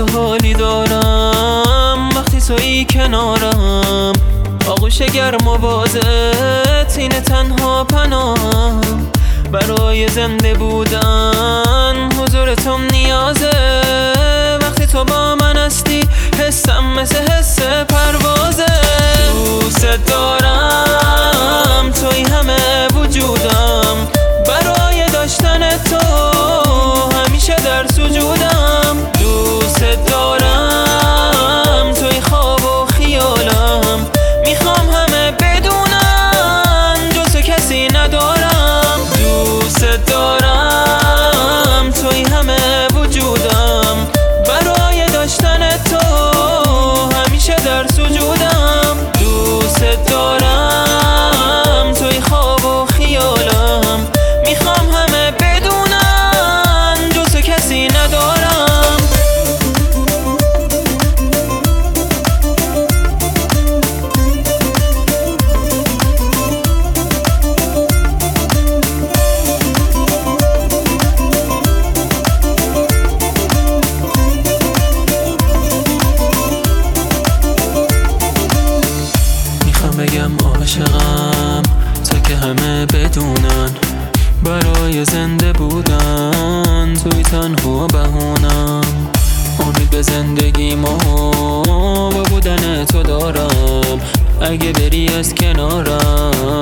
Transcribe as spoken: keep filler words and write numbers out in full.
تو حالی دارم وقتی تویی کنارم، آغوش گرم و بازت اینه تنها پناهم. برای زنده بودن حضور تو نیازه، وقتی تو با من هستی حسم مثل حس پروازه. دوست دارم توی همه وجودم، برای داشتن تو همیشه در سجودم. دوست دارم توی خواب و خیالم، میخوام همه بدونن جز تو کسی ندارم. دوست دارم توی همه وجودم، برای داشتن تو همیشه در سجودم. دوست دارم توی خواب و خیالم، میخوام همه بدونن جز تو کسی ندارم. بگم عاشقم تا که همه بدونن، برای زنده بودن توی تنها بهونم. امید به زندگیمو با بودن تو دارم، اگه بری از کنارم